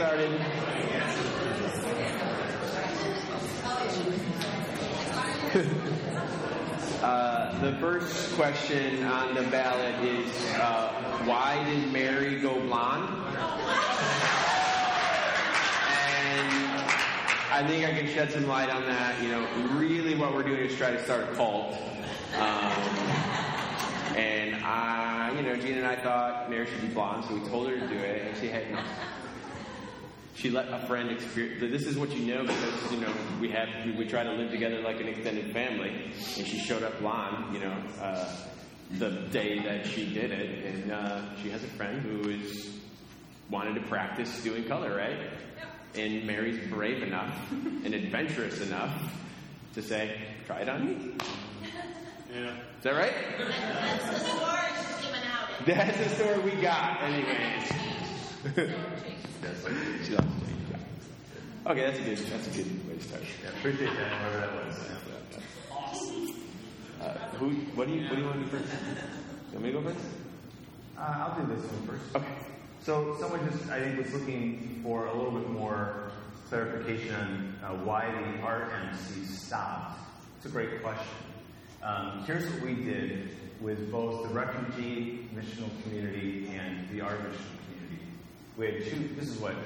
started. The first question on the ballot is, why did Mary go blonde? And I think I can shed some light on that. Really what we're doing is try to start a cult. And Gina and I thought Mary should be blonde, so we told her to do it, and she let a friend experience. This is what because we try to live together like an extended family, and she showed up blonde, the day that she did it, and she has a friend who wanted to practice doing color, right? Yep. And Mary's brave enough and adventurous enough to say, "Try it on me." Yeah. Is that right? That's the story she's giving out. That's the story we got, anyways. Okay, that's a good way to start. Yeah, appreciate that. Whatever that was. Awesome. What do you want to do first? You want me to go first? I'll do this one first. Okay. So someone I think, was looking for a little bit more clarification on why the art MC stopped. It's a great question. Here's what we did with both the refugee missional community and the art missional community. We had this is what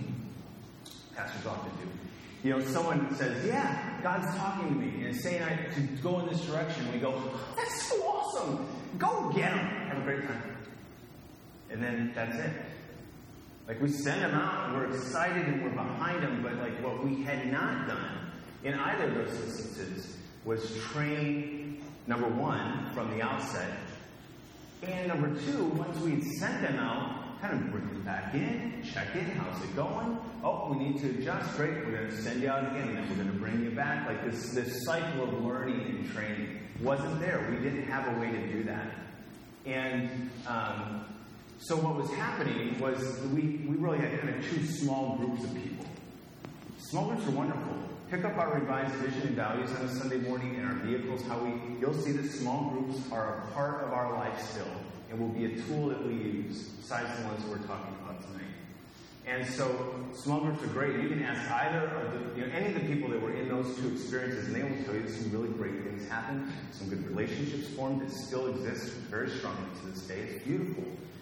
pastors often do. Someone says, "Yeah, God's talking to me and saying to go in this direction." We go, "That's so awesome! Go get them! Have a great time." And then that's it. Like, we send them out, and we're excited, and we're behind them, but what we had not done in either of those instances was train, number one, from the outset, and number two, once we'd sent them out, kind of bring them back in, check in, how's it going? Oh, we need to adjust. Great, we're going to send you out again, and then we're going to bring you back. This cycle of learning and training wasn't there. We didn't have a way to do that. And so what was happening was we really had kind of two small groups of people. Small groups are wonderful. Pick up our revised vision and values on a Sunday morning in our vehicles. You'll see that small groups are a part of our life still, and will be a tool that we use, besides the ones we're talking about tonight. And so, small groups are great. You can ask either of any of the people that were in those two experiences, and they will tell you that some really great things happened, some good relationships formed that still exist very strongly to this day. It's beautiful.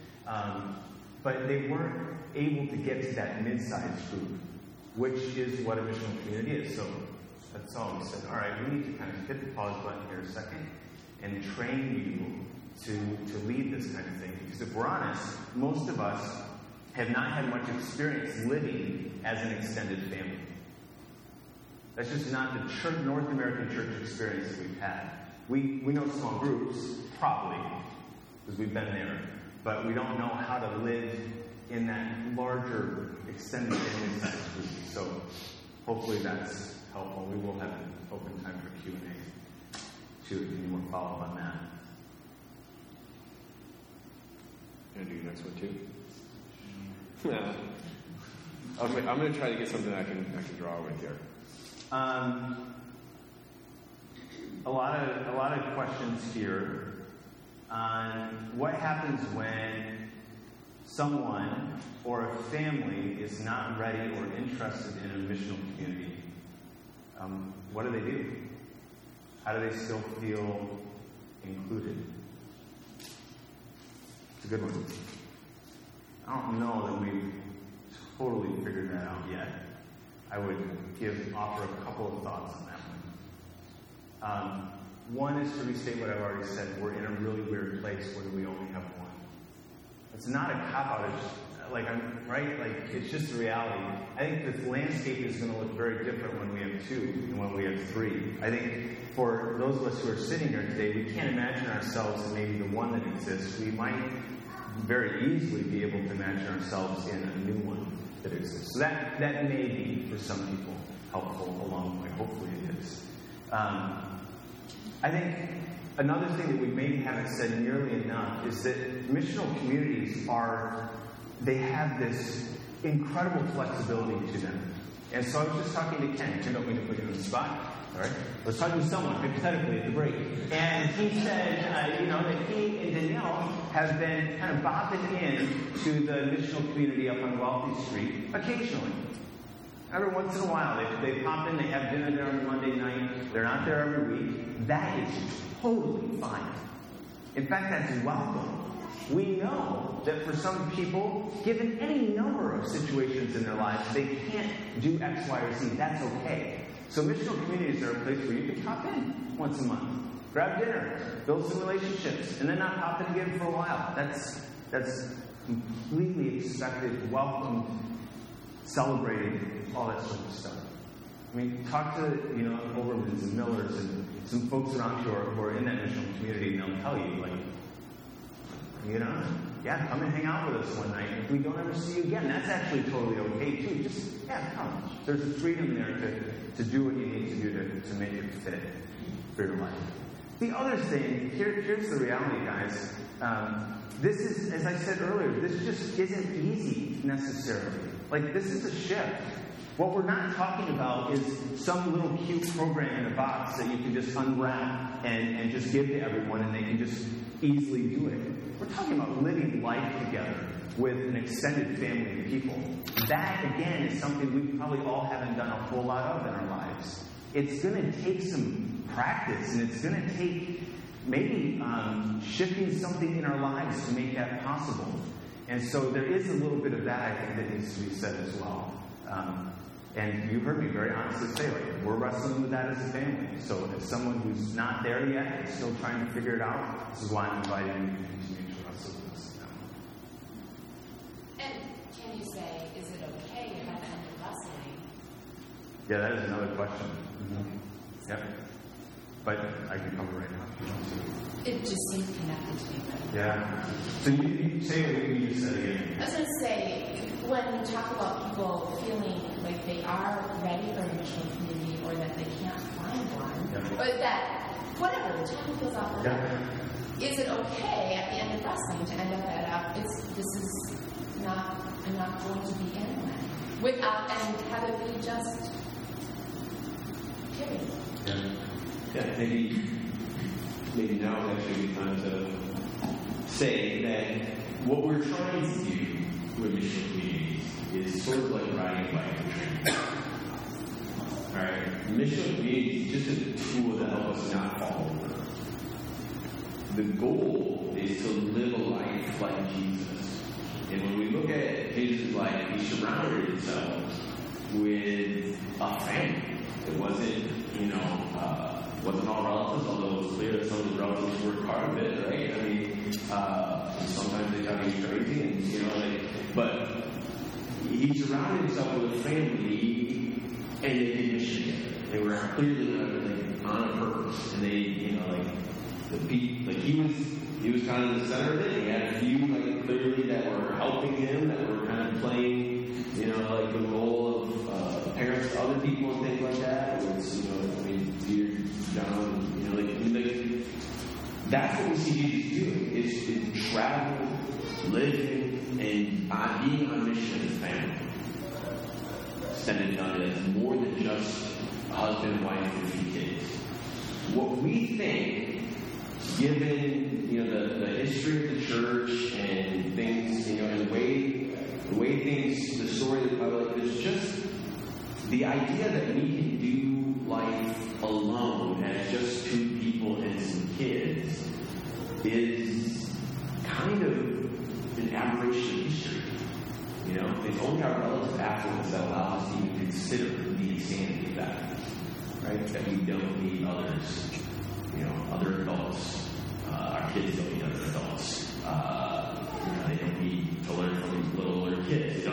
But they weren't able to get to that mid-sized group, which is what a missional community is. So that's all we said. All right, we need to kind of hit the pause button here a second and train you to lead this kind of thing. Because if we're honest, most of us have not had much experience living as an extended family. That's just not the North American church experience that we've had. We know small groups, probably, because we've been there, but we don't know how to live in that larger extended family size group. So hopefully that's helpful. We will have an open time for Q&A too, if you need more follow-up on that. You want to do your next one too? I'm going to try to get something I can draw with here. A lot of questions here on what happens when someone or a family is not ready or interested in a missional community. What do? How do they still feel included? It's a good one. I don't know that we've totally figured that out yet. I would offer a couple of thoughts on that one. One is to restate what I've already said. We're in a really weird place where we only have one. It's not a cop-out. It's just the reality. I think the landscape is going to look very different when we have two than when we have three. I think for those of us who are sitting here today, we can't imagine ourselves in maybe the one that exists. We might very easily be able to imagine ourselves in a new one that exists. So that may be, for some people, helpful along the way. Hopefully it is. I think another thing that we maybe haven't said nearly enough is that missional communities they have this incredible flexibility to them. And so I was just talking to Ken. I don't mean to put you on the spot. All right? I was talking to someone, hypothetically, at the break, and he said, that he and Danielle have been kind of bopping in to the missional community up on Wealthy Street occasionally. Every once in a while, they pop in, they have dinner there on Monday night. They're not there every week. That is totally fine. In fact, that's welcome. We know that for some people, given any number of situations in their lives, they can't do X, Y, or Z. That's okay. So missional communities are a place where you can pop in once a month, grab dinner, build some relationships, and then not pop in again for a while. That's completely expected, welcomed, celebrated, all that sort of stuff. I mean, talk to Overmans and Millers and some folks around you who are in that missional community, and they'll tell you, come and hang out with us one night. If we don't ever see you again, that's actually totally okay too. Just, come. There's a freedom there to do what you need to do to make it fit for your life. The other thing, here's the reality, guys. This is, as I said earlier, this just isn't easy necessarily. This is a shift. What we're not talking about is some little cute program in a box that you can just unwrap and just give to everyone and they can just easily do it. We're talking about living life together with an extended family of people. That, again, is something we probably all haven't done a whole lot of in our lives. It's going to take some practice, and it's going to take maybe shifting something in our lives to make that possible. And so there is a little bit of that, I think, that needs to be said as well. And you heard me very honestly say, we're wrestling with that as a family. So as someone who's not there yet and still trying to figure it out, this is why I'm inviting you to continue to wrestle with us now. And can you say, is it okay to have that wrestling? Yeah, that is another question. Mm-hmm. Yep. But I can cover right now if you want to. It just seems connected to me. Yeah. So you say what you just said again. I was going to say, when you talk about people feeling like they are ready for a missional community or that they can't find one, or that, whatever, the time feels off for them, is it okay at the end of wrestling to end up at, I'm not going to be in one, without, and have it be just, period. Yeah, maybe now is actually the time to say that what we're trying to do with missional communities is sort of like riding a bike or train. Alright? Missional community is just a tool that helps us not fall over. The goal is to live a life like Jesus. And when we look at Jesus' life, he surrounded himself with a family. It wasn't, wasn't all relatives, although it was clear that some of the relatives were part of it, right? I mean, sometimes they thought he was crazy, and, but he surrounded himself with a family, and they did mission together. They were clearly on a purpose, and they, he was kind of the center of it. He had a few, clearly that were helping him, that were kind of playing, the role of parents to other people and things like that. It was, Peter, John, that's what we see Jesus doing, is travel, living, and being on mission as a family. Extended family that's more than just a husband, wife, and 3 kids. What we think, given the history of the church and things, and the way things, the story of the Bible, there's just the idea that we can do life alone as just 2 people and some kids is kind of an aberration of history. It's only our relative affluence that allows us to even consider the insanity of that. Right? That we don't need others, other adults. Our kids don't need other adults. They don't need to learn from little kids.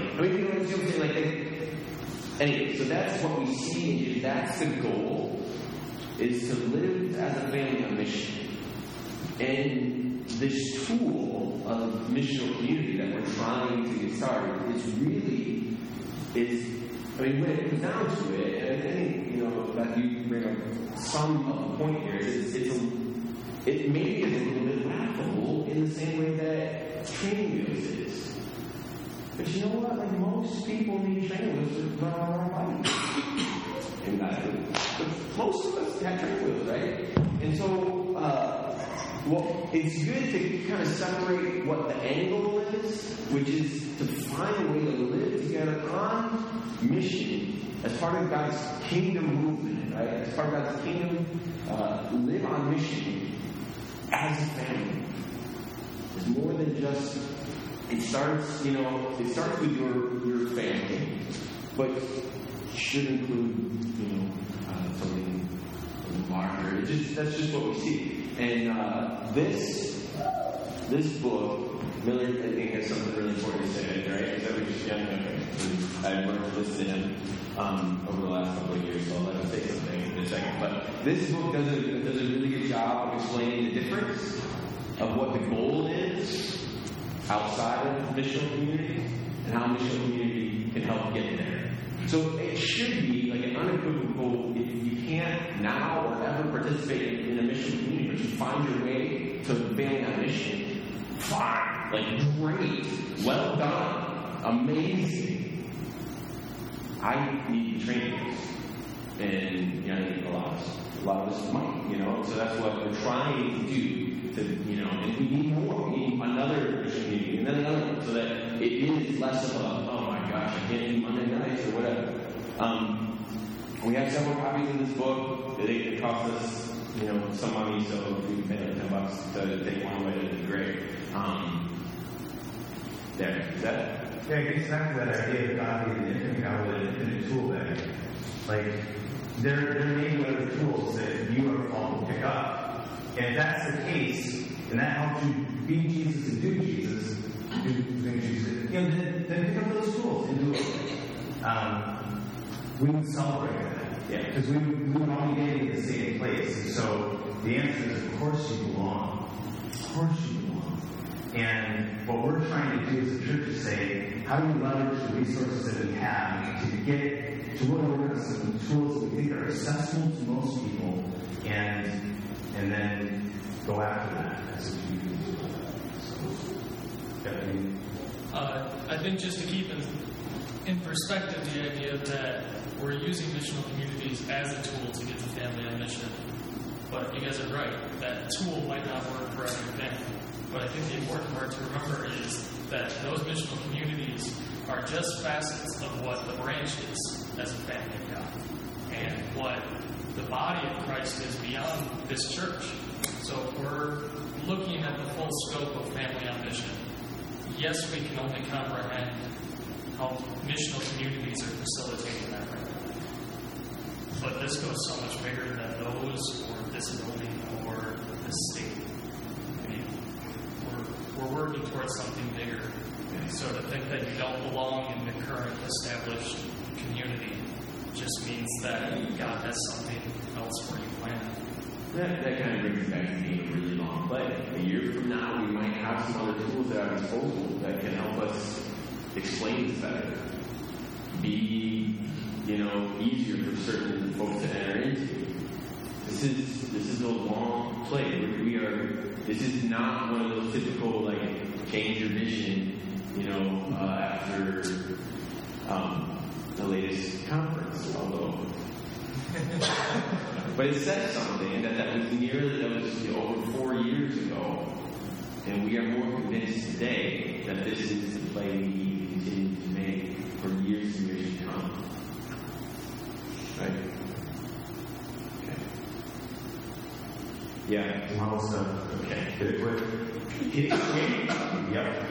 Anyway, so that's what we see, and that's the goal, is to live as a family on mission. And this tool of missional community that we're trying to get started is really, when it comes down to it, and I think, that you bring up some of the point here, it maybe is a little bit laughable in the same way that training wheels is. But you know what? Most people need training wheels to run on our bike. But most of have training wheels, right? And so, well, it's good to kind of separate what the end goal is, which is to find a way to live together on mission as part of God's kingdom movement, right? As part of God's kingdom, live on mission as a family. It's more than just, it starts with your family, but should include, something larger. That's just what we see. And this book, Miller, I think, has something really important to say, right? Is that we just I've learned to listen to him over the last couple of years, so I'll let him say something in a second. But this book does a really good job of explaining the difference of what the goal is outside of missional community and how missional community can help get there. So it should be like an unequivocal, if you can't now or ever participate in a missional community, but you find your way to family on mission, fine, like great, well done, amazing. I need training, and I think a lot of us might, so that's what we're trying to do. And we need more. We need another mission meeting, and then another one, so that it is less of a, oh my gosh, I can't do Monday nights or whatever. We have several copies of this book. It cost us, some money, so if we can pay like $10 to take one away, that'd be great. There, is that it? Yeah, it gets back to that idea of God being an infinite tool bag. Like, there may be other tools that you are called to pick up. And if that's the case, and that helps you be Jesus and do Jesus, then pick up those tools and do it. We would celebrate that. Because we would all be getting to the same place. And so the answer is, of course you belong. Of course you belong. And what we're trying to do as a church is say, how do we leverage the resources that we have to get to organize some tools that we think are accessible to most people, and then go after that as a community. I think just to keep in perspective the idea that we're using missional communities as a tool to get the family on mission. But you guys are right, that tool might not work for everything. But I think the important part to remember is that those missional communities are just facets of what the branch is as a family of God. And what the body of Christ is beyond this church. So if we're looking at the full scope of family on mission, yes, we can only comprehend how missional communities are facilitating that right now. But this goes so much bigger than those, or this building, or this state. I mean, we're working towards something bigger. So to think that you don't belong in the current established community just means that God has something else for you planned. That kind of brings us back to being a really long play. A year from now, we might have some other tools at our disposal that can help us explain this better. Be, easier for certain folks to enter into. This is a long play. This is not one of those typical, change your vision, after the latest conference, although. But it says something that was over 4 years ago, and we are more convinced today that this is the play we need to continue to make for years and years to come. Right? Okay. Yeah. Model stuff. Okay. Hit it quick. Hit it quick? Yep.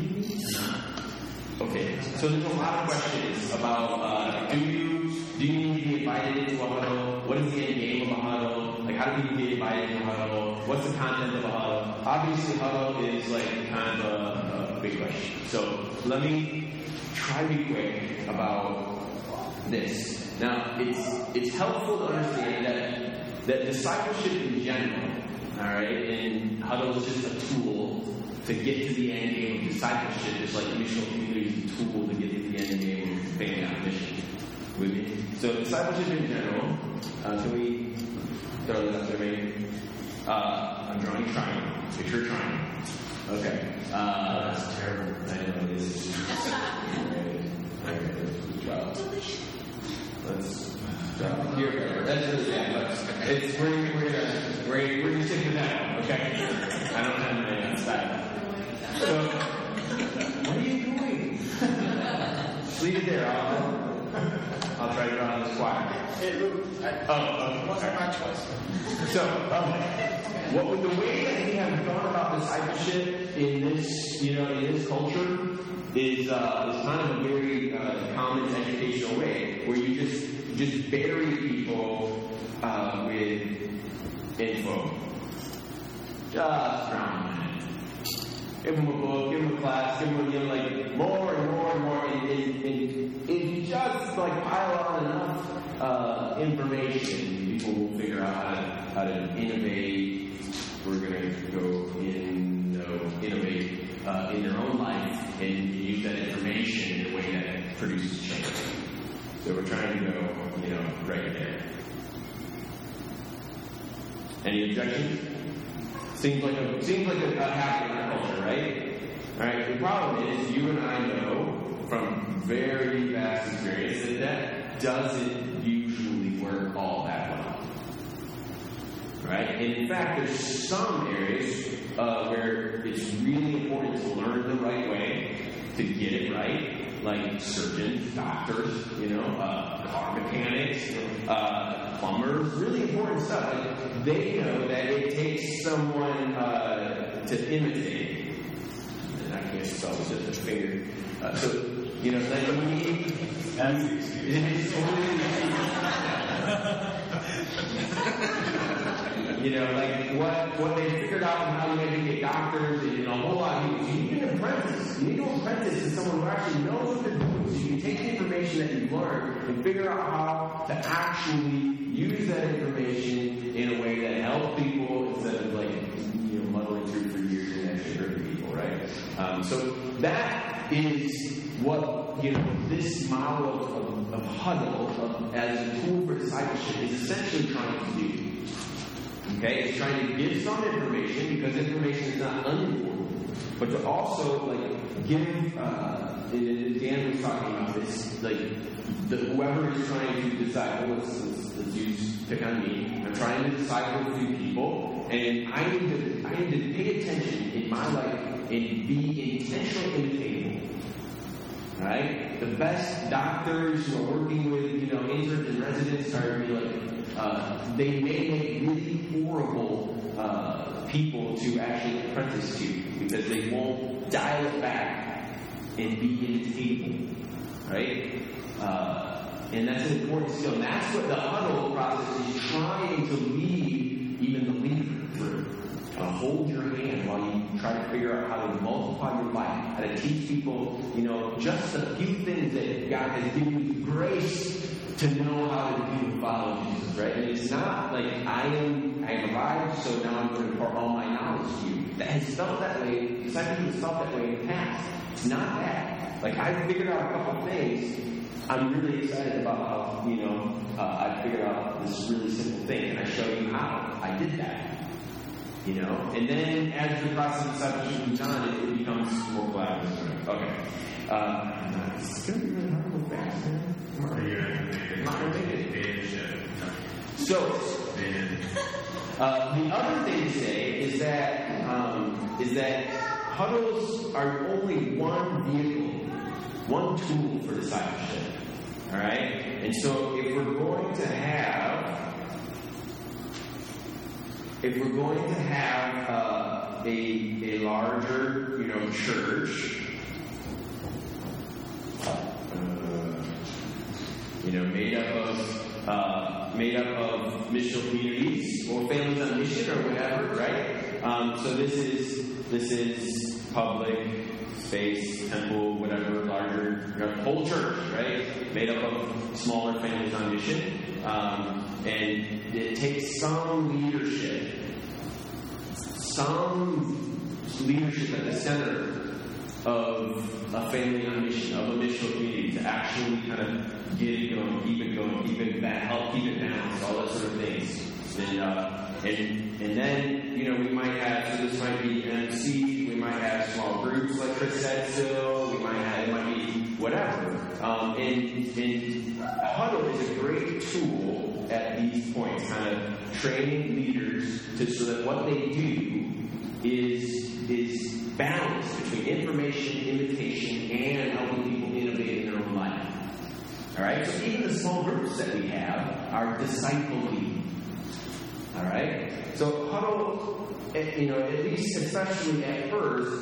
Okay. So there's a lot of questions about do you need to be invited into a huddle? What is the end game of a huddle? How do people get invited into a huddle? What's the content of a huddle? Obviously, huddle is kind of a big question. So let me try to be quick about this. Now, it's helpful to understand that discipleship in general, all right, and huddle is just a tool to get to the end game of discipleship, just like missional community is a tool to get to the end game of family on mission. With me? So discipleship in general, can we throw this up there maybe? I'm drawing a triangle. Picture a triangle. Okay. That's terrible. I know it is. Alright, let's draw. Let's draw. Dear Bear. That's really bad, but it's, we're gonna stick to that one, okay? I don't have my style. So, what are you doing? Just leave it there. I'll try to draw on the squat. It wasn't my choice. So, the way that we have thought about discipleship in this, in this culture is kind of a very common educational way, where you just bury people with info. Just drown them. Give them a book, give them a class, give them more and more and more. And if you just pile on enough information, people will figure out how to innovate. We're going to go innovate in their own life and use that information in a way that produces change. So we're trying to go, right there. Any objections? Seems like a habit in our culture, right? All right. The problem is, you and I know from very vast experience that doesn't usually work all that well. Right? And in fact, there's some areas where it's really important to learn the right way, to get it right, like surgeons, doctors, car mechanics, plumbers, really important stuff. They know that it takes someone to imitate. And I guess it's always just a finger. So, we need... That's the excuse. What they figured out and how to educate doctors and a whole lot of people. You need an apprentice. You need to apprentice to someone who actually knows what they're doing. So you can take the information that you've learned and figure out how to actually use that information in a way that helps people instead of muddling through for years and actually hurting people, right? So that is what this model of huddle as a tool for discipleship is essentially trying to do. Okay, it's trying to give some information because information is not unimportant, but to also give. Dan was talking about this, whoever is trying to disciple. Let's pick on me. I'm trying to disciple a few people, and I need to pay attention in my life and be intentional imitatable. Right? The best doctors who are working with interns and residents are they may make really horrible people to actually apprentice to because they won't dial it back and be imitatable, right? And that's an important skill. And that's what the huddle process is trying to lead even the leader through. Hold your hand while you try to figure out how to multiply your life, how to teach people, just a few things that God has given you the grace to know how to do and follow Jesus, right? And it's not like I've arrived, so now I'm going to impart all my knowledge to you. That has felt that way. Discipleship has felt that way in the past. It's not that. I figured out a couple of things. I'm really excited about how, I figured out this really simple thing, and I show you how I did that. And then as the process of discipleship moves on, it becomes more collaborative. Okay. It's going to be really hard to go fast, man. Come on. So, the other thing to say is that huddles are only one vehicle, one tool for discipleship. All right? And so if we're going to have a larger, church, made up of missional communities or families on mission or whatever, right? So this is public space, temple, whatever, larger, whole church, right? Made up of smaller families on mission, and it takes some leadership at the center of a family on mission, of a missional community, to actually kind of get it going, keep it help keep it balanced, all that sort of things. And then, we might have, so this might be MCs, we might have small groups like Chris said still, it might be whatever. And Huddle is a great tool at these points, kind of training leaders so that what they do is balance between information, invitation, and helping people innovate in their own life. All right? So even the small groups that we have are disciple-leading. All right? So Huddle, at least especially at first,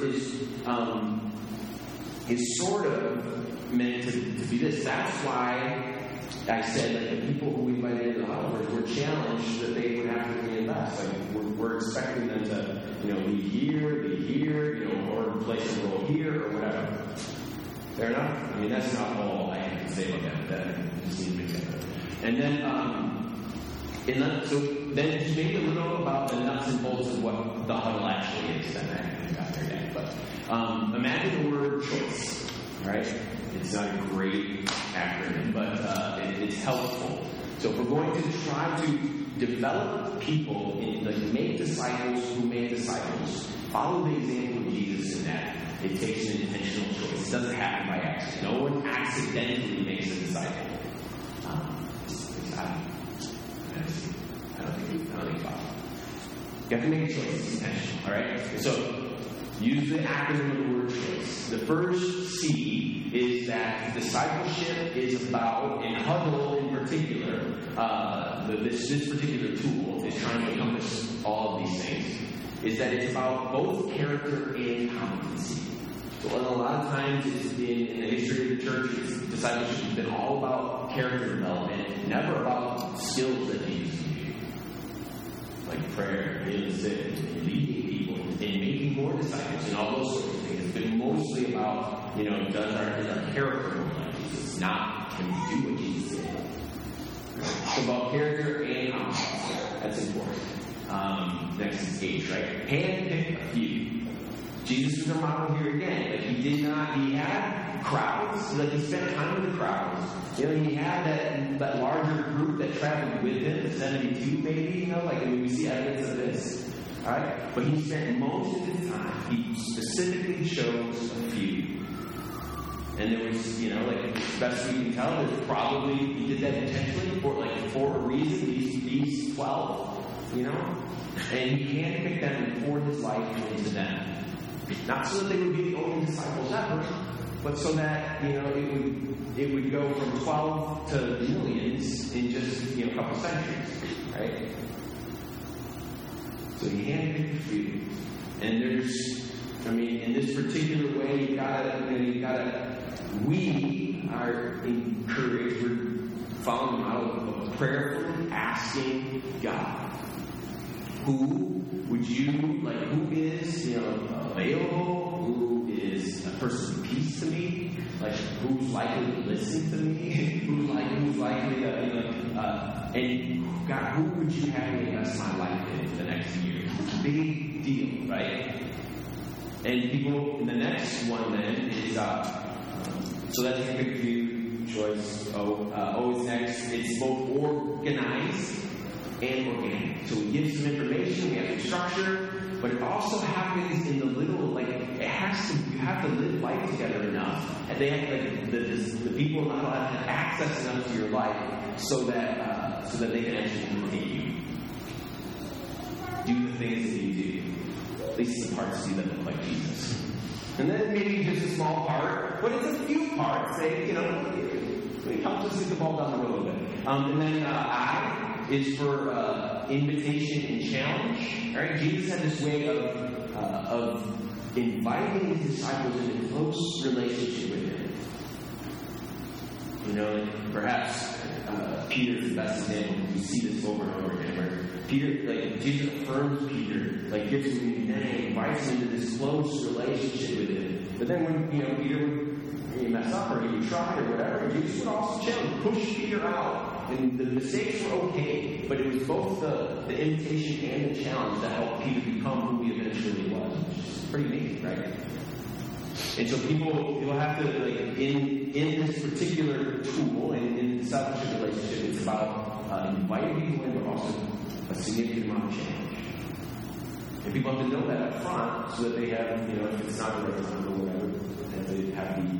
is sort of meant to be this. That's why I said that the people who we invited into the Huddle were challenged that they would have to reinvest. Like we're expecting them to, be here, or place a role here or whatever. Fair enough? I mean, that's not all I have to say about that. That just needs to be together. And then, so then just maybe a little about the nuts and bolts of what the Huddle actually is. Then I haven't got there yet. But imagine the word choice. Right? It's not a great acronym, but it's helpful. So if we're going to try to develop people, make disciples who make disciples, follow the example of Jesus in that. It takes an intentional choice. It doesn't happen by accident. No one accidentally makes a disciple. I don't think it's possible. You have to make a choice. It's intentional. All right? So use the acronym of the word choice. The first C is that discipleship is about, in Huddle in particular, this particular tool is trying to encompass all of these things, is that it's about both character and competency. So a lot of times in the history of the church, discipleship has been all about character development, never about skills that Jesus can do. Like prayer, healing the sick, leading people, and making more disciples, and all those sorts of things. It's been mostly about, is our character more like Jesus? Not can we do what Jesus did? So about character and competency. That's important. Next is H, right? Handpick a few. Jesus was a model here again. He had crowds, he spent time with the crowds. He had that larger group that traveled with him, the 72 maybe, we see evidence of this. Alright? But he spent most of his time, he specifically chose a few. And there was, as best we can tell, there's probably, he did that intentionally for a reason, these 12, and he handpicked them and poured his life into them. Not so that they would be the only disciples ever, but so that, it would go from 12 to millions in just, a couple centuries, right? So he handpicked a few. And in this particular way, we are encouraged, we're following the model of prayerfully asking God, who is, available, who is a person of peace to me, who's likely to listen to me, who's likely to, and God, who would you have me invest my life in for the next year? Big deal, right? And people, the next one then is, so that's a big view choice. O is next. It's both organized and organic. So we give some information, we have some structure, but it also happens in the little, you have to live life together enough, and they have, the people not allowed to have access enough to your life so that they can actually imitate you. Do the things that you do. At least the parts that look like Jesus. And then maybe just a small part, but it's a few parts. It helps us get the ball down the road a little bit. And then I is for invitation and challenge. Right? Jesus had this way of inviting his disciples into close relationship with him. Perhaps Peter is the best example. We see this over and over again. Where Peter, Jesus affirms Peter, gives him a name, invites him into this close relationship with him. But then when Peter would mess up or he would try or whatever, Jesus would also challenge, push Peter out. And the mistakes were okay, but it was both the invitation and the challenge that helped Peter become who he eventually was, which is pretty amazing, right? And so you'll have to, in this particular tool, in the discipleship relationship, it's about inviting people in, but also a significant amount of challenge. And people have to know that up front so that they have, if it's not the right time or whatever, that they have the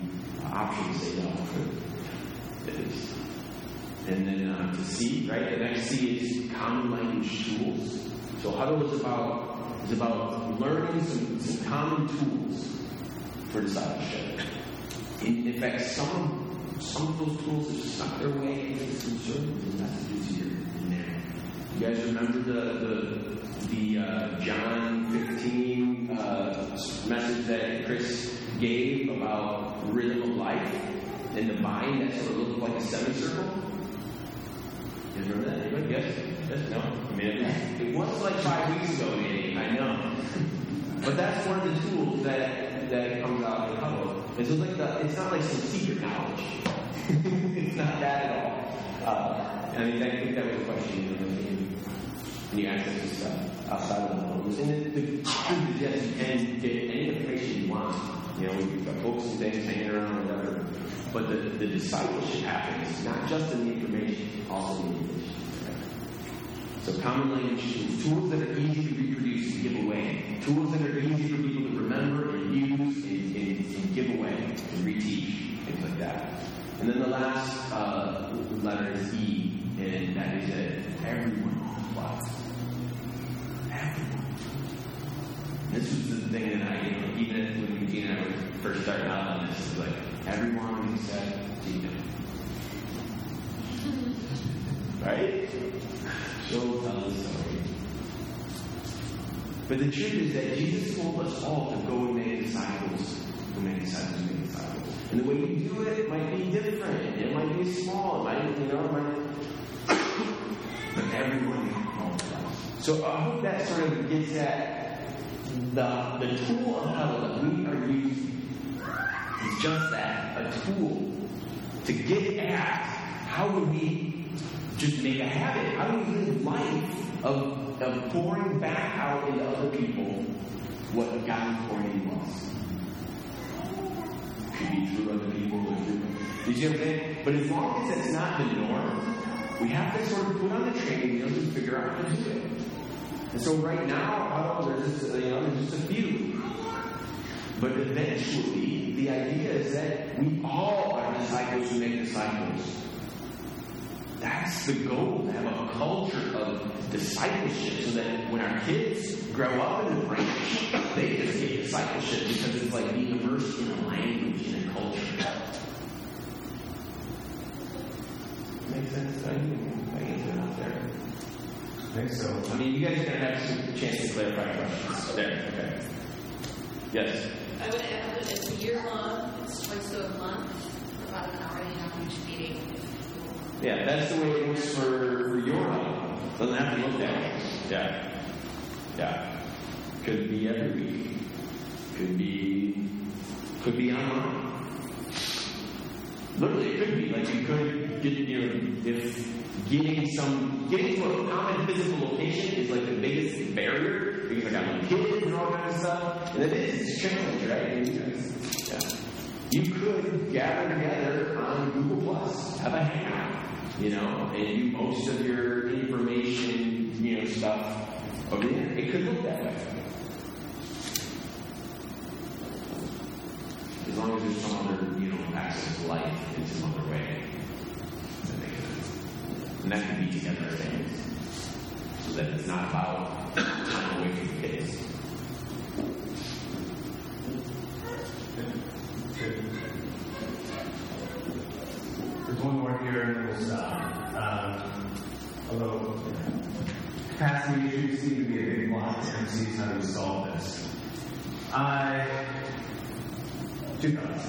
option to say no. It is. And then to C, right? The next C is common language tools. So Huddle is about learning some common tools for discipleship. In fact, some of those tools have stuck their way into some sermons and messages here and there. You guys remember the John 15 message that Chris gave about rhythm of life and the vine that sort of looked like a semicircle? You remember that? Anybody? Yes? No? I mean, it was like 5 weeks ago, maybe. I know. But that's one of the tools that comes out of the Huddle. And so it's not like some secret knowledge. It's not that at all. I think that was a question when you access this stuff outside of the Huddle. And the truth is, yes, you can get any information you want. We've got books and things hanging around or whatever. But the discipleship happens not just in the information, also in the information. So common language tools that are easy to reproduce and give away. Tools that are easy for people to remember and use and give away and reteach, things like that. And then the last letter is E, and that is that everyone applies. Everyone. This was the thing that even when Eugene and I were first starting out on this, is like, everyone except Gina. Right? She'll tell the story. But the truth is that Jesus told us all to go and make disciples. Make disciples. And the way you do it might be different. It might be small. But everyone calls us. So I hope that sort of gets at the tool of Huddle that we are using. It's just that, a tool to get at how would we just make a habit? How do we live life of pouring back out into other people what God is pouring into us? Could be through other people or through. You see what I'm saying? But as long as it's not the norm, we have to sort of put on the training wheels and figure out how to do it. And so right now, there's just a few. But eventually, the idea is that we all are disciples who make disciples. That's the goal, to have a culture of discipleship so that when our kids grow up in the branch, they just get discipleship because it's like being immersed in a language and a culture. Make sense? I answered out there. I think so. I mean, you guys are going to have some chance to clarify questions. There, okay. Yes? I would add that it's a year long, it's twice a month, about an hour and a half each meeting. Yeah, that's the way it works for your home. Doesn't have to look that way. Yeah. Could be every week. Could be online. Literally, it could be. Like you could get, if getting to a common physical location is like the biggest barrier because I got my kids and all that kind of stuff. And it's a challenge, right? Yeah. You could gather together on Google Plus, have a hangout, and do most of your information, stuff over there. It could look that way. As long as there's some other, access to life in some other way. That makes sense. And that can be together things. So that it's not about time away from the kids. There's one more here and we'll stop. Although capacity issues seem to be a big block to MCs how to solve this. Two thoughts.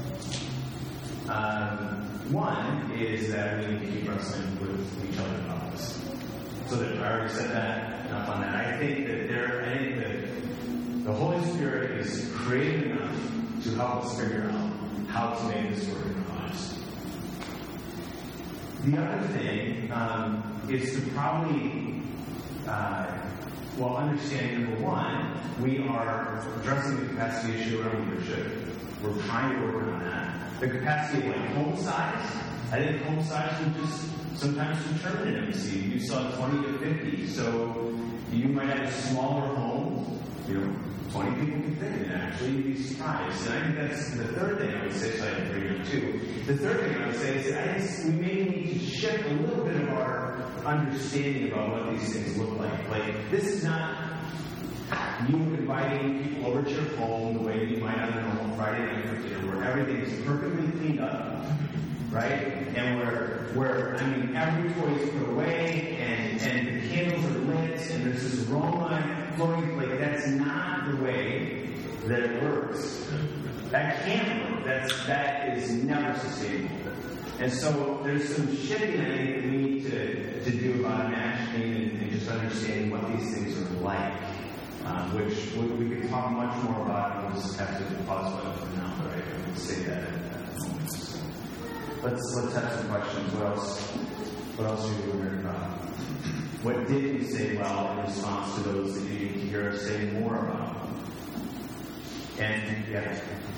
One is that we need to keep wrestling with each other about this. So that I already said that enough on that. I think that the Holy Spirit is creative enough to help us figure out how to make this work in our lives. The other thing is to probably, understand, number one, we are addressing the capacity issue around leadership. We're trying to work on that. The capacity of home size I think home size will just sometimes determine an MC. You saw 20 to 50, so you might have a smaller home, 20 people can fit in it, actually, you'd be surprised. And I think that's the third thing I would say, so I have 3 or 2. The third thing I would say is that I think we may need to shift a little bit of our understanding about what these things look like. Like, this is not you inviting people over to your home the way you might on a normal Friday night for dinner, where everything is perfectly cleaned up, right? And where every toy is put away, and the candles are lit, and there's this aroma flowing. Like, that's not the way that it works. That can't work. That is never sustainable. And so there's some shifting I think that we need to do about imagining and just understanding what these things are like, which we could talk much more about. We'll just have to pause button for now, but I would say that at the moment. So let's have some questions. What else are you wondering about? What did we say well in response to those that you need to hear us say more about? And yeah.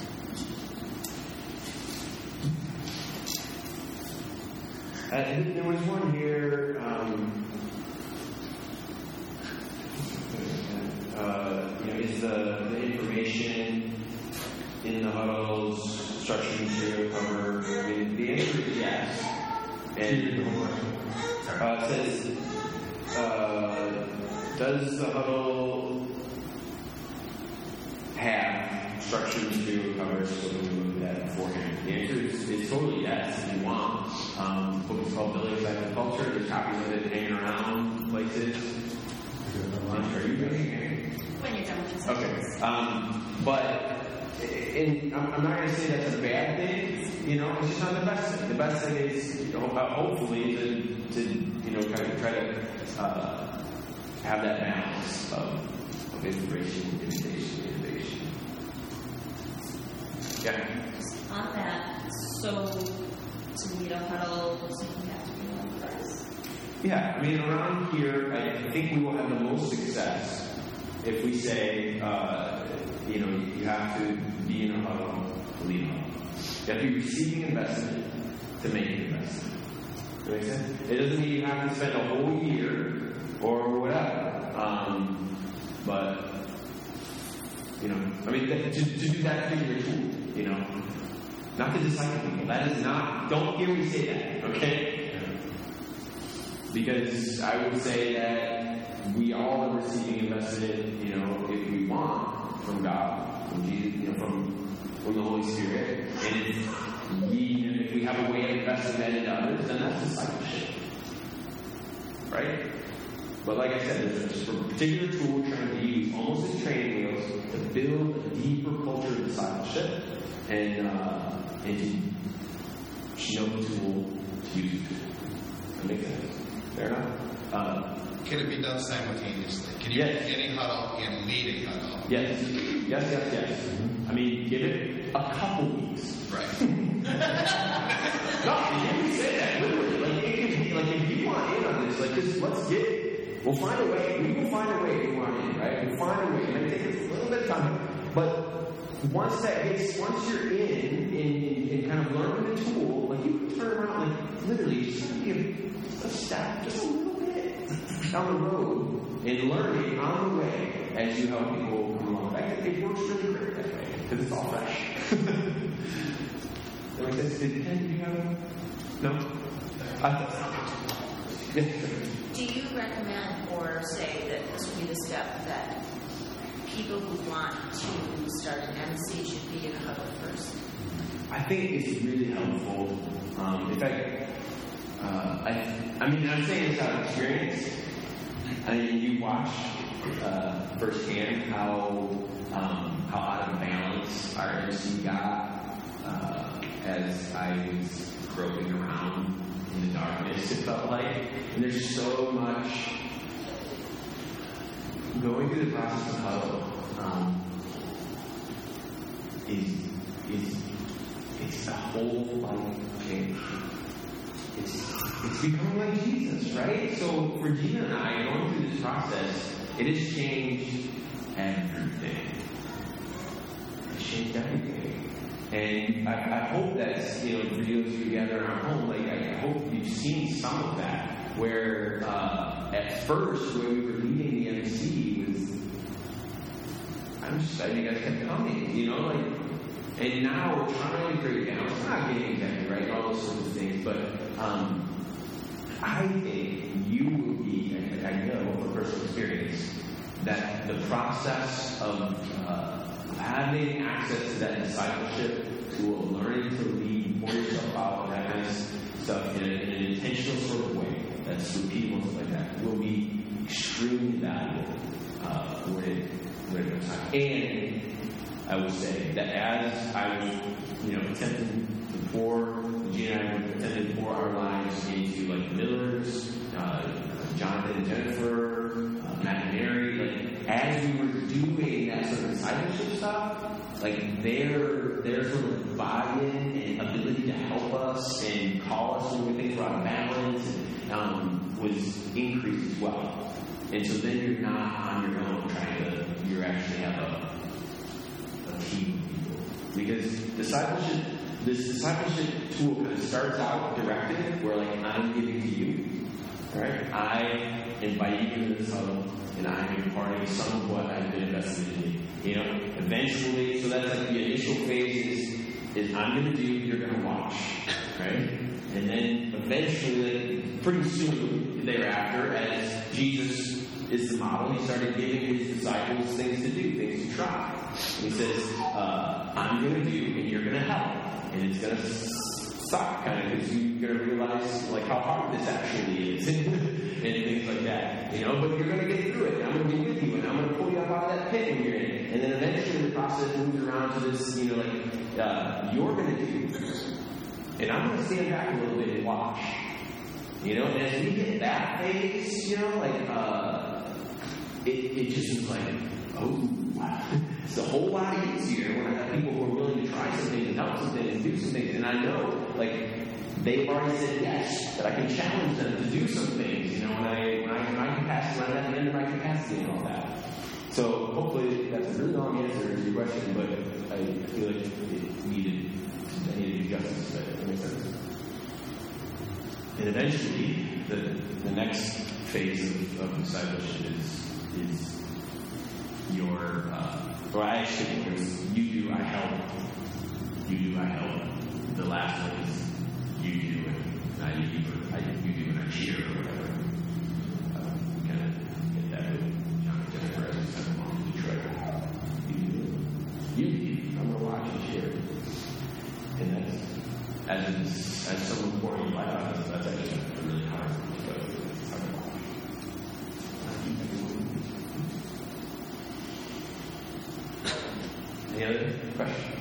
There was one here. Is the information in the huddles structured material cover? I mean, the answer is yes. And it says, does the huddle have structured material covers so we can look at that beforehand? The answer is totally yes if you want. The book is called Building Cycle Culture. There's copies of it hanging around places. Are you ready? When you're done with this. Okay. I'm not going to say that's a bad thing. It's just not the best thing. The best thing is, hopefully, to kind of try to have that balance of inspiration, innovation. Yeah. On that, so to lead a huddle, so you have to be one first. Yeah, around here, I think we will have the most success if we say, you have to be in a huddle to lead a huddle. You have to be receiving investment to make an investment. Does that make sense? It doesn't mean you have to spend a whole year or whatever. But, to do that particular tool, not to disciple people. That is not, don't hear me say that, okay? Because I would say that we all are receiving investment, if we want, from God, from Jesus, from the Holy Spirit. And if we have a way of investing that into others, then that's discipleship. Right? But like I said, there's a particular tool we're trying to use almost as training wheels to build a deeper culture of discipleship and to know the tool, to use the tool. That makes sense. Fair enough? Can it be done simultaneously? Can you be getting huddle and leading huddle? Yes. Give it a couple weeks. Right. No, you can say that literally. It can be if you want in on this, let's get it. We'll find a way. We will find a way if you want in, right? We'll find a way. It may take us a little bit of time, but once you're in kind of learning the tool, you can turn around, literally, just give a step, just a little bit down the road in learning on the way as you help people come along. It works really great that way because it's all fresh. That makes sense. Did you have? No. Do you recommend or say that this would be the step that people who want to start an MC should be in a huddle first? I think it's really helpful. In fact, I'm saying this out of experience. You watch firsthand how out of balance our MC got as I was groping around in the darkness, it felt like. And there's so much going through the process of huddle it's a whole life change. It's becoming like Jesus, right? So for Gina and I, going through this process, it has changed everything. It's changed everything. And I hope that's, for those of you gather in our home, I hope you've seen some of that, where at first, when we were leading the MC, was, I'm just excited you guys kept coming, and now we're trying to break down. It's not getting exactly right, all those sorts of things, but I think you will be, I know from personal experience, that the process of having access to that discipleship tool, learning to lead, pour yourself out, that kind of stuff in an intentional sort of way that's repeatable and stuff like that will be extremely valuable when it comes time. And I will say that as I was, attempting to pour, Gina and I were attempting to pour our lives into like the Millers, Jonathan and Jennifer, Matt and Mary, as we were doing that sort of discipleship stuff, their sort of buy-in and ability to help us and call us when things were out of balance was increased as well. And so then you're not on your own you actually have a team of people. Because this discipleship tool kind of starts out directed, where I'm giving to you. Alright? I invite you into this huddle, and I'm imparting some of what I've been invested in. Eventually, so that's the initial phase is I'm going to do, you're going to watch. Right? And then eventually, pretty soon thereafter, as Jesus is the model, he started giving his disciples things to do, things to try. And he says, I'm going to do, and you're going to help. And it's going to suck, kind of, because you're going to realize, how hard this actually is. And things like that. But you're going to get through it. And I'm going to be with you, and I'm going to pull you up out of that pit when you're in it. And then eventually the process moves around to this, you're going to do. And I'm going to stand back a little bit and watch. And as we hit that phase, it just was wow. It's a whole lot easier when I have people who are willing to try some things and help some things and do some things. And I know, they've already said yes, that I can challenge them to do some things, when I capacity, when I'm at the end of my capacity and all that. So hopefully that's a really long answer to your question, but I feel like I needed to do justice to it. That makes sense. And eventually, the next phase of discipleship is your, you do, I help. You do, I help. The last one is you do, and you do, and I cheer, or whatever. Kind of get that with John and Jennifer as we send them off to Detroit. You do, I'm going to watch and cheer. And as someone pouring light on us, that's actually really hard. But it's hard to watch. Any other questions?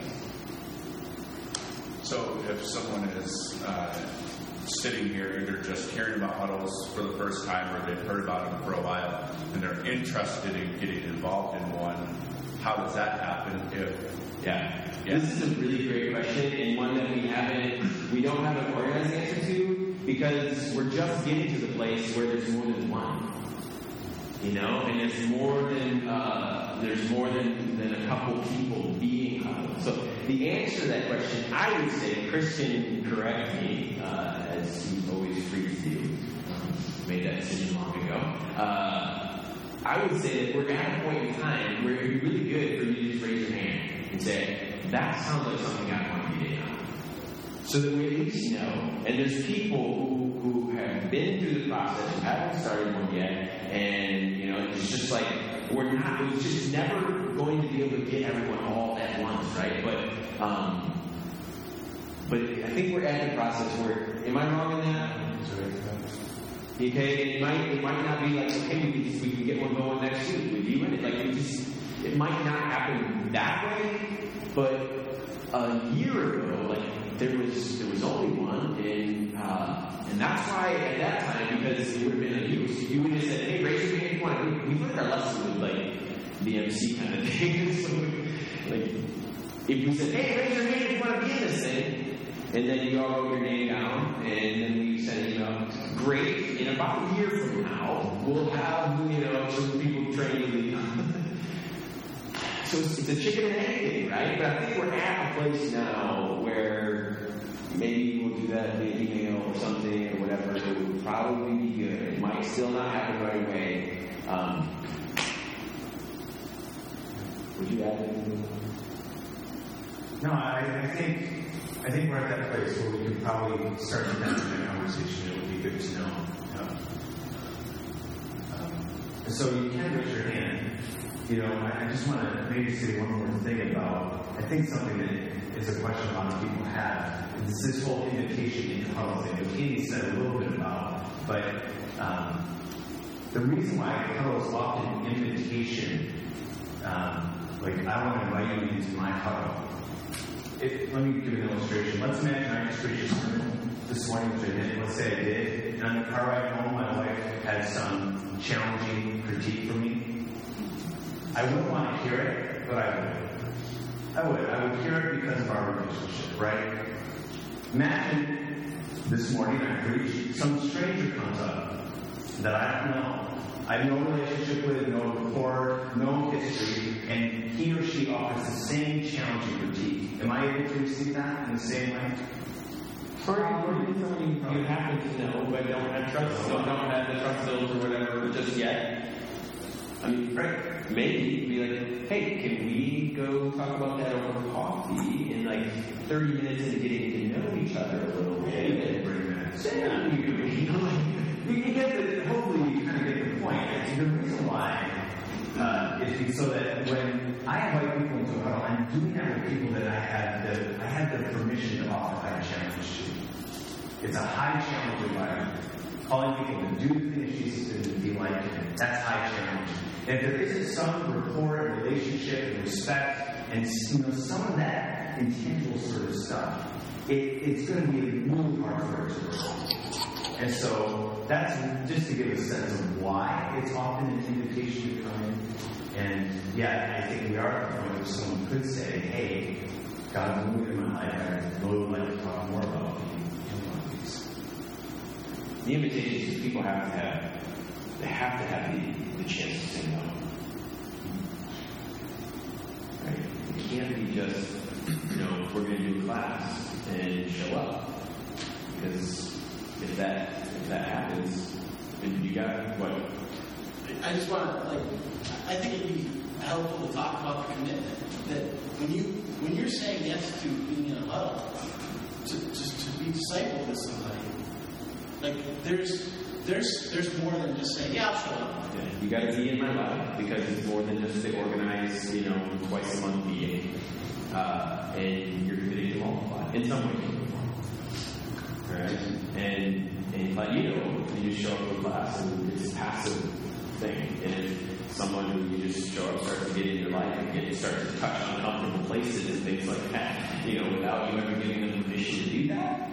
So if someone is sitting here either just hearing about huddles for the first time or they've heard about them for a while and they're interested in getting involved in one, how does that happen Yeah. This is a really great question, and one that we don't have an organized answer to, because we're just getting to the place where there's more than one. And there's more than a couple people being huddled. So the answer to that question, I would say, Chris can correct me, as he's always free to do. Made that decision long ago. I would say that we're at a point in time where it would be really good for you to just raise your hand and say, that sounds like something I want to get in on. So that we at least know. And there's people who have been through the process, who haven't started one yet, and it's just it was just never going to be able to get everyone all at once, right? But I think we're at the process where, am I wrong in that? Okay, it might not be okay, we can get one going next week with you in it. It might not happen that way, but a year ago, there was only one, and that's why at that time, because it would have been a use, you would have said, hey, raise your hand if you want. We learned our lesson with the MC kind of thing. So, if you said, hey, raise your hand if you want to be in this thing, and then you all wrote your name down, and then we sent great, in about a year from now, we'll have, some people trained to lead. So it's a chicken and egg thing, right? But I think we're at a place now where maybe we'll do that via email or something or whatever. It would probably be good. It might still not happen right away. Would you add anything? No, I think we're at that place where we could probably start to have that conversation. It would be good to know. So you can raise your hand. I just want to maybe say one more thing about, I think something that is a question a lot of people have. It's this whole invitation into huddle thing that Katie said a little bit about, but the reason why huddle is often invitation, like I want to invite you into my huddle. Let me give you an illustration. Let's imagine I just preached a sermon this morning, which I did. Let's say I did. And on the car ride home, my wife had some challenging critique for me. I wouldn't want to hear it, but I would. I would hear it because of our relationship, right? Imagine this morning I preach, some stranger comes up that I don't know. I have no relationship with, no rapport, no history, and he or she offers the same challenging critique. Am I able to receive that in the same way? Probably someone you happen to know, but don't have trust, don't have the trust built or whatever just yet. I mean, right? Maybe be like, hey, can we go talk about that over coffee in like 30 minutes into getting to know each other a little bit? You get the, hopefully you kind of get the point. The reason why is so that when I invite people into a huddle, I'm doing that with people that I have the permission to offer high challenge to. It's a high challenge environment. Calling people to do the things Jesus did and be like him. That's high challenge. And if there isn't some rapport and relationship and respect and some of that intangible sort of stuff, it's going to be really hard for it to work. And so that's just to give a sense of why it's often an invitation to come in. And I think we are at the point where someone could say, hey, God's moving in my life, I really would like to talk more about these. The invitation is people have to have the chance to say no. Right? It can't be just, we're going to do a class and show up. Because if that happens, then you got what? I just want to, I think it'd be helpful to talk about the commitment. That when you're saying yes to being in a huddle, to be discipled with somebody, there's more than just saying, I'll show up. Yeah, you got to be in my life because it's more than just the organized, twice a month meeting. And you're committing to multiply in some way. Right? And you just show up to class and it's a passive thing. And if someone who you just show up starts to get in your life and you start to touch uncomfortable places and things like that, without you ever giving them permission to do that,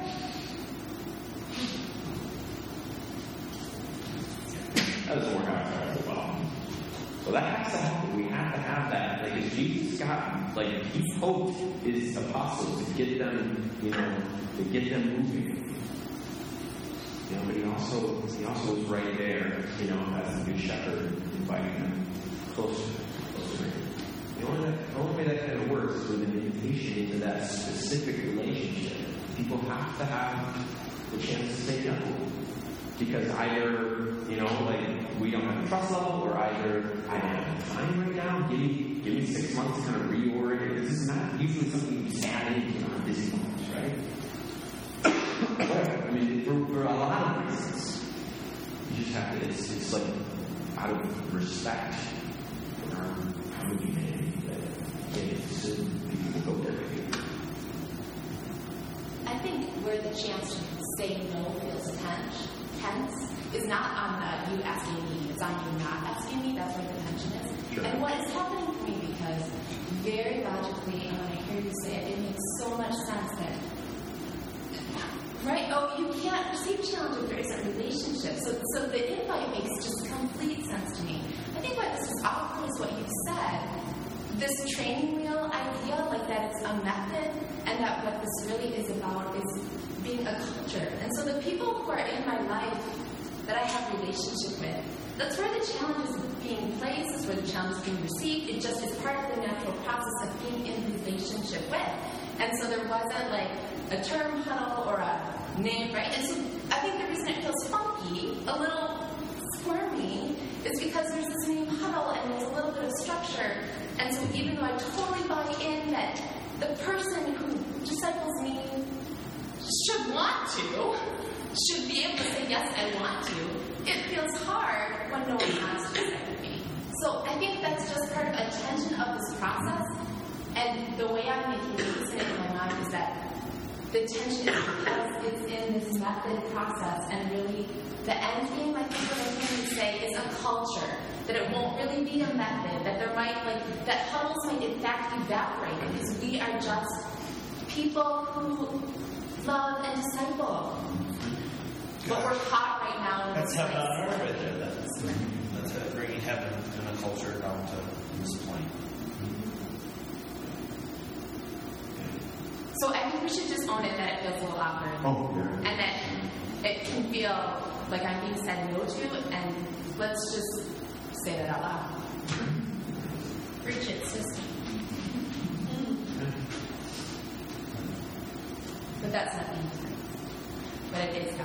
that doesn't work out very well. So that has to happen. We have to have that. As Jesus got, he hoped his apostles to get them, moving. But he also was right there, as a good shepherd, inviting them closer. The only way that kind of works is with an invitation into that specific relationship. People have to have the chance to say no. Because either, we don't have the trust level, or either I don't have the time right now. Give me 6 months to kind of reorient. This is not usually something you add into on busy moments, right? Whatever. For a lot of reasons, you just have to. It's out of respect for how we humanity that people go there with you. I think where the chance to say no feels tense is not on you asking me, it's on you not asking me. That's where the tension is. Sure. And what is happening for me, because very logically, and when I hear you say it makes so much sense that, right? Oh, you can't receive challenge if there isn't a relationship. So the invite makes just complete sense to me. I think what this is awful is what you said. This training wheel idea, that it's a method, and that what this really is about is being a culture. And so the people who are in my life that I have a relationship with, that's where the challenge is being placed, is where the challenge is being received. It just is part of the natural process of being in relationship with. And so there wasn't like a term huddle or a name, right? And so I think the reason it feels funky, a little squirmy, is because there's this name huddle and there's a little bit of structure. And so even though I totally buy in that the person who disciples me should want to, should be able to say, yes, I want to, it feels hard when no one wants to disciple me. So I think that's just part of a tension of this process. And the way I'm making it resonate in my mind is that the tension is because it's in this method process, and really the end game, I think what I'm hearing you say, is a culture. That it won't really be a method, that there might, like, that huddles might in fact evaporate because we are just people who love and disciple. But we're caught right now in That's this heaven place. on earth right there. That's bringing heaven and a culture down to this point. So I think we should just own it that it feels a little awkward. Oh, yeah. And that it can feel like I'm being said no to, and let's just say that out loud. Preach it, sister. But that's not me. But it is God.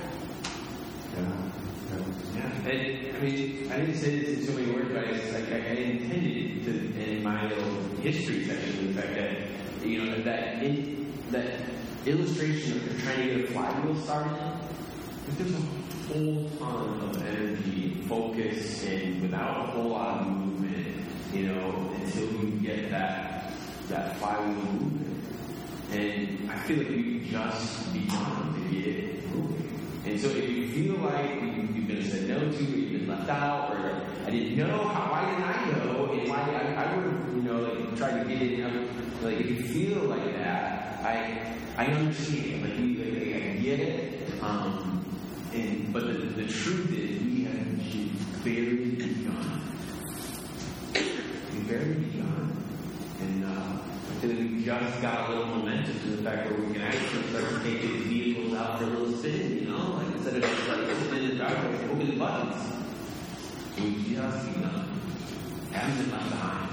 Yeah, and I mean, I didn't say this in so many words, but it's like I intended to, in my little history section, the fact that, you know, that illustration of trying to get a flywheel started, there's a whole ton of energy and focus and without a whole lot of movement, you know, until you get that flywheel movement. And I feel like we've just begun to get it moving. And so if you feel like you've been said no to, or you've been left out, or I didn't know, why didn't I know, and why I would have, you know, like tried to get it, like if you feel like that, I understand, like I get it, but the truth is we have barely begun. We've barely begun, and I feel like we just got a little momentum to the fact where we can actually start to take these vehicles out for a little spin, you know, like instead of just like sitting in the driveway, open buttons. We just begun. Haven't been left behind.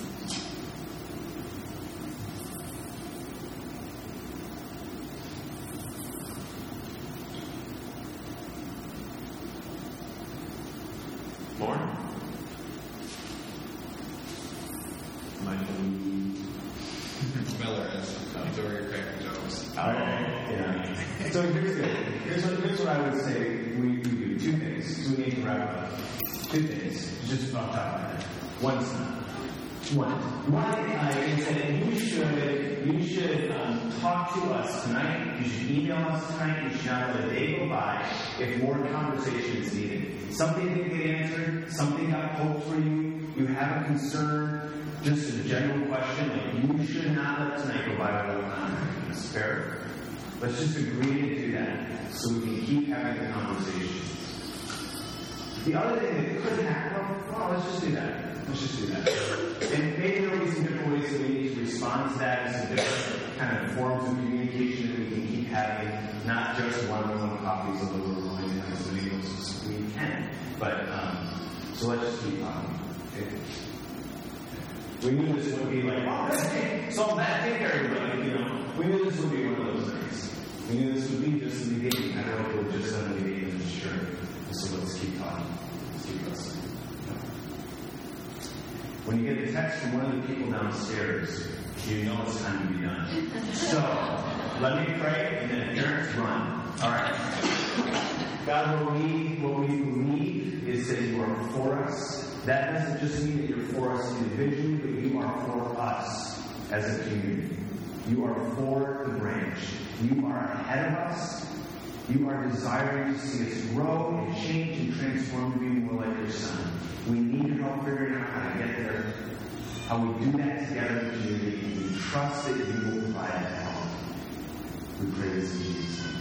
More? Michael. Miller is Victoria cracking jokes. Yeah. So here's what I would say we do. Two things. So we need to wrap up. Two things. Just off the top of my head. One is that you should talk to us tonight. You should email us tonight. You should not let a day go by if more conversation is needed. Something didn't get answered. Something got poked for you. You have a concern. Just a general question. Like, you should not let tonight go by without contact. That's fair. Let's just agree to do that so we can keep having the conversation. The other thing that could happen, well, let's just do that. Let's just do that. And maybe there'll be some different ways that we need to respond to that, and some different kind of forms of communication that we can keep having, not just one-on-one copies of the world and as many of those as we can. But, so let's just keep talking. Okay? We knew this would be like, oh, hey, solve that thing, everybody, you know. We knew this would be one of those things. We knew this would be just the beginning. I don't know if we're just on the beginning of this journey. So let's keep talking. Let's keep listening. When you get a text from one of the people downstairs, you know it's time to be done. So, let me pray, and then parents run. All right. God, what we believe is that you are for us. That doesn't just mean that you're for us individually, but you are for us as a community. You are for the branch. You are ahead of us. You are desiring to see us grow and change and transform to be more like your Son. We need your help figuring out how to get there, how we do that together in the community, and we trust that you will provide that help. We pray this in Jesus' name.